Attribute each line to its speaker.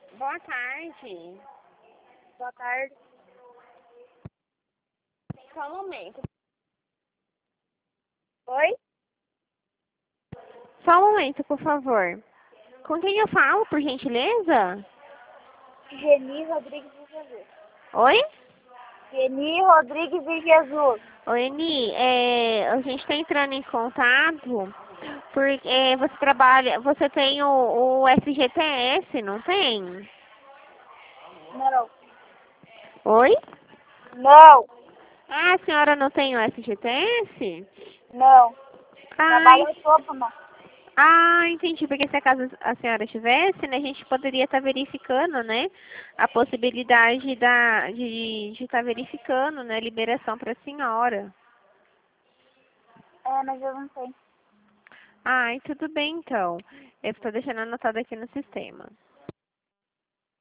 Speaker 1: Boa tarde.
Speaker 2: Boa tarde.
Speaker 1: Só um momento.
Speaker 2: Oi?
Speaker 1: Só um momento, por favor. Com quem eu falo, por gentileza?
Speaker 2: Geni Rodrigues de Jesus.
Speaker 1: Oi?
Speaker 2: Geni Rodrigues de Jesus.
Speaker 1: Oi, Eni. A gente está entrando em contato porque você trabalha, você tem o FGTS, não tem?
Speaker 2: Não.
Speaker 1: Oi?
Speaker 2: Não.
Speaker 1: Ah, a senhora não tem o FGTS?
Speaker 2: Não.
Speaker 1: Ai,
Speaker 2: Trabalho topo, não.
Speaker 1: entendi, porque se acaso a senhora tivesse, né, a gente poderia estar verificando, né, a possibilidade de estar verificando, né, liberação para a senhora.
Speaker 2: É, mas eu não sei.
Speaker 1: Ai, tudo bem então. Eu estou deixando anotado aqui no sistema.